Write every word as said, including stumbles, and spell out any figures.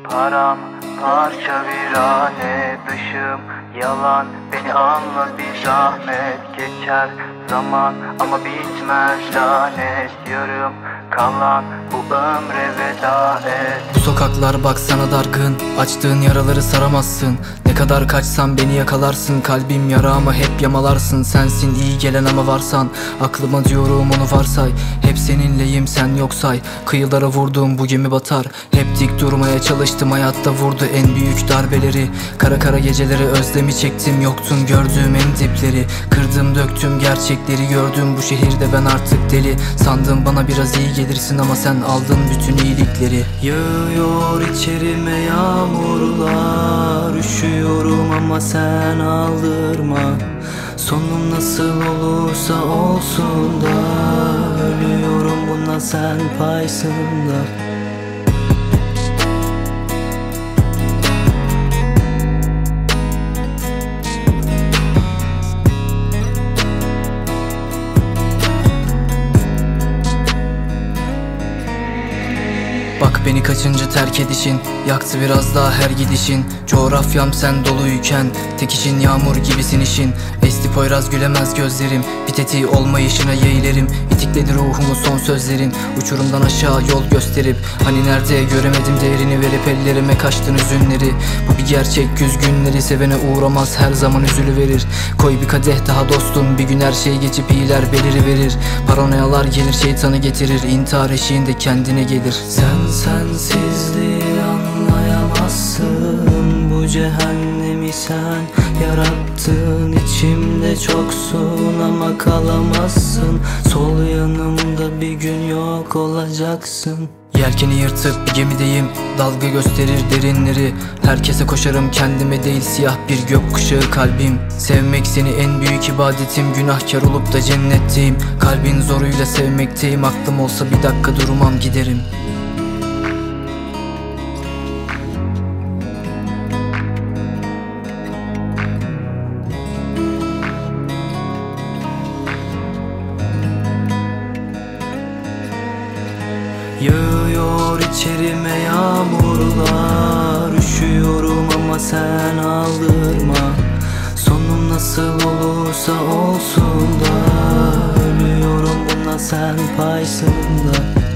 Param parça virane, dışım yalan, beni anla bir zahmet. Geçer zaman ama bitmez lanet, yarım kalan bu ömre veda et. Bu sokaklar baksana dargın, açtığın yaraları saramazsın. Ne kadar kaçsam beni yakalarsın, kalbim yara ama hep yamalarsın. Sensin iyi gelen ama varsan, aklıma diyorum onu varsay. Hep seninleyim sen yok say, kıyılara vurduğum bu gemi batar. Hep dik durmaya çalıştım, hayatta vurdu en büyük darbeleri. Kara kara geceleri özlemi çektim, yoktun gördüğüm en dipleri. Kırdım döktüm gerçekleri gördüm, bu şehirde ben artık deli. Sandım bana biraz iyi gelirsin ama sen aldın bütün iyilikleri. Yağıyor içerime yağmurlar, üşüyorum ama sen aldırma. Sonum nasıl olursa olsun da, ölüyorum buna sen paysın da. Bak beni kaçıncı terk edişin, yaktı biraz daha her gidişin. Coğrafyam sen doluyken, tek için yağmur gibisin işin. Esti Poyraz gülemez gözlerim, bir tetiği olmayışına yeğlerim. İtikledi ruhumu son sözlerin, uçurumdan aşağı yol gösterip. Hani nerede göremedim değerini verip ellerime kaçtın üzünleri. Bu bir gerçek, güz günleri sevene uğramaz, her zaman üzülüverir. Koy bir kadeh daha dostum, bir gün her şey geçip iyiler beliriverir. Paranoyalar gelir şeytanı getirir, intihar eşiğinde kendine gelir. Sen sensizliği anlayamazsın, bu cehennemi sen yarattın. İçimde çoksun ama kalamazsın, sol yanımda bir gün yok olacaksın. Yelkeni yırtıp bir gemideyim, dalga gösterir derinleri. Herkese koşarım kendime değil, siyah bir gökkuşağı kalbim. Sevmek seni en büyük ibadetim, günahkar olup da cennetteyim. Kalbin zoruyla sevmekteyim, aklım olsa bir dakika durmam giderim. Yağıyor içerime yağmurlar, üşüyorum ama sen aldırma. Sonum nasıl olursa olsun da, ölüyorum buna sen paysın da.